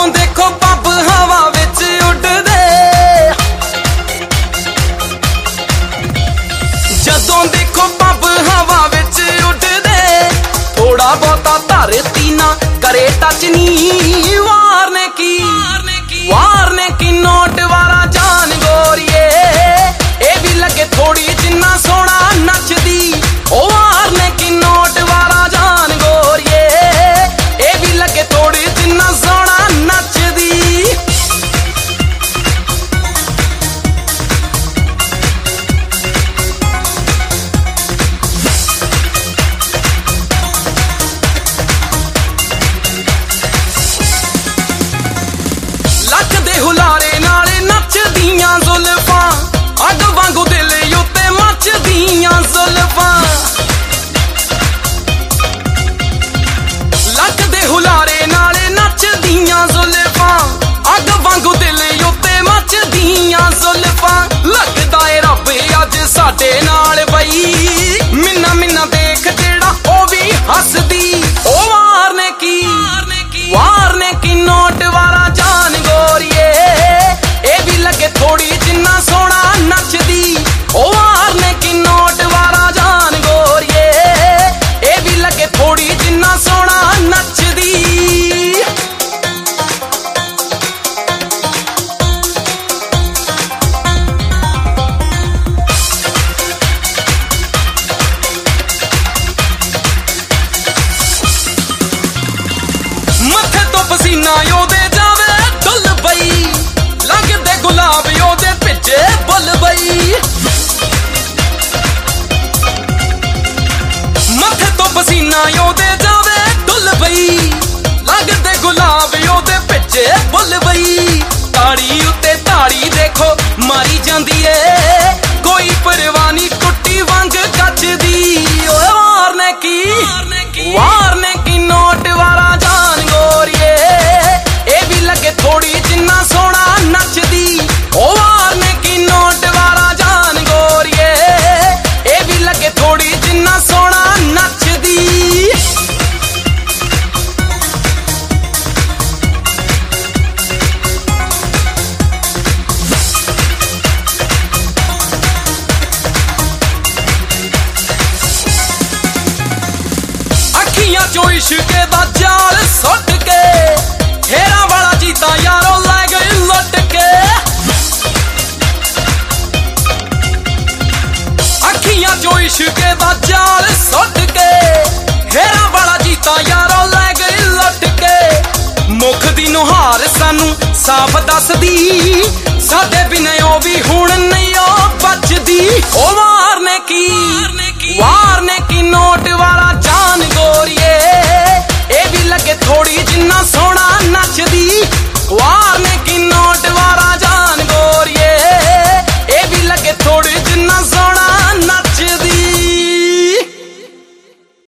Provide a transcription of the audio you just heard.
ਜਦੋਂ ਦੇਖੋ ਪੱਬ ਹਵਾ ਵਿੱਚ ਉੱਡਦੇ, ਜਦੋਂ ਦੇਖੋ ਪੱਬ ਹਵਾ ਵਿੱਚ ਉੱਡਦੇ। ਥੋੜਾ ਬਹੁਤਾ ਧਰਤੀ ਨਾ ਕਰੇ ਟੱਚ ਨੀ, ਵਾਰ ਨੇ ਕੀ ਨੋਟ ਵਾਲਾ ਜਾਨ ਗੋਰੀਏ। ਇਹ ਵੀ ਲੱਗੇ ਥੋੜੀ ਜਿੰਨਾ ਸੋਹਣਾ ਨੱਚਦੀ, ਉਹ ਵਾਰ ਨੇ ਕੀ ਨੋਟ ਵਾਲਾ ਜਾਨ ਗੋਰੀਏ। ਇਹ ਵੀ ਲੱਗੇ ਥੋੜੀ ਜਿੰਨਾ ਸੋਹਣਾ ਨੱਚਦੀ। ਲੱਕ ਦੇ ਹੁਲਾਰੇ ਨਾਲ ਨੱਚਦੀਆਂ ਜ਼ੁਲਫਾਂ, ਅੱਗ ਵਾਂਗੂ ਦਿਲ ਉੱਤੇ ਮੱਚਦੀਆਂ ਜ਼ੁਲਫਾਂ। ਲੱਕ ਦੇ ਹੁਲਾਰੇ ਨਾਲ ਨੱਚਦੀਆਂ ਜ਼ੁਲਫਾਂ, ਅੱਗ ਵਾਂਗੂ ਦਿਲ ਉੱਤੇ ਮੱਚਦੀਆਂ ਜ਼ੁਲਫਾਂ। ਲੱਗਦਾ ਏ ਰੱਬ ਅੱਜ ਸਾਡੇ ਨਾਲ ਬਈ, ਮਿੰਨਾ ਮਿੰਨਾ ਦੇਖ ਜਿਹੜਾ ਉਹ ਵੀ ਹੱਸਦੀ। ਉਹ ਵਾਰ ਨੇ ਕੀ ਨੋਟ ਵਾਲਾ ਜਾਨ ਗੋਰੀਏ। ਇਹ ਵੀ ਲੱਗੇ ਥੋੜੀ ਜਿੰਨਾ ਸੋਹਣਾ ਨੱਚਦੀ, ਉਹ ਵਾਰ ਨੇ ਕੀ ਨੋਟ ਵਾਲਾ ਜਾਨ ਗੋਰੀਏ। ਇਹ ਵੀ ਲੱਗੇ ਥੋੜੀ ਜਿੰਨਾ ਸੋਹਣਾ ਨੱਚਦੀ। ਮੱਥੇ ਤੋਂ ਪਸੀਨਾ ਉਹਦੇ ਜਾਵੇ ਡੁੱਲ ਬਈ, ਲੱਗਦੇ ਗੁਲਾਬ ਉਹਦੇ ਭਿੱਜੇ ਬੁੱਲ ਬਈ। ਮੱਥੇ ਤੋਂ ਪਸੀਨਾ ਉਹਦੇ ਜਾਵੇ ਡੁੱਲ ਬਈ, ਲੱਗਦੇ ਗੁਲਾਬ ਉਹਦੇ ਭਿੱਜੇ ਬੁੱਲ ਬਈ। ਤਾੜੀ ਉੱਤੇ ਤਾੜੀ ਦੇਖੋ ਮਾਰੀ ਜਾਂਦੀ ਏ, ਕੋਈ ਪਰਵਾਹ ਨੀ ਟੁੱਟੀ ਵੰਗ ਕੱਚਦੀ। ਓਏ ਵਾਰ ਨੇ ਕੀ ਨੋਟ ਵਾਲਾ ਜਾਨ ਗੋਰੀਏ। ਇਹ ਵੀ ਲੱਗੇ ਥੋੜੀ ਜਿੰਨਾ ਸੋਹਣਾ ਨੱਚਦੀ, ਉਹ ਵਾਰ ਨੇ ਕੀ ਨੋਟ ਵਾਲਾ ਜਾਨ ਗੋਰੀਏ। ਇਹ ਵੀ ਲੱਗੇ ਥੋੜੀ ਜਿੰਨਾ ਸੋਹਣਾ ਨੱਚਦੀ। ਅੱਖੀਆਂ ਚੋਂ ਇਸ਼ਕੇ ਦਾ ਜਾਲ ਸੁੱਟ ਕੇ, ਹੇਰਾਂ ਵਾਲਾ ਜੀਤਾ ਯਾਰੋ ਲੈ ਗਈ ਲੁੱਟ ਕੇ। ਅੱਖੀਆਂ ਚੋਂ ਇਸ਼ਕੇ ਦਾ ਜਾਲ ਸੁੱਟ ਕੇ, ਹੇਰਾਂ ਵਾਲਾ ਜੀਤਾ ਯਾਰੋ ਲੈ ਗਈ ਲੁੱਟ ਕੇ। ਮੁਖ ਦੀ ਨੁਹਾਰ ਸਾਨੂੰ ਸਾਫ਼ ਦੱਸਦੀ, ਸਾਡੇ ਬਿਨਾਂ ਉਹ ਵੀ ਹੁਣ ਨਹੀਂ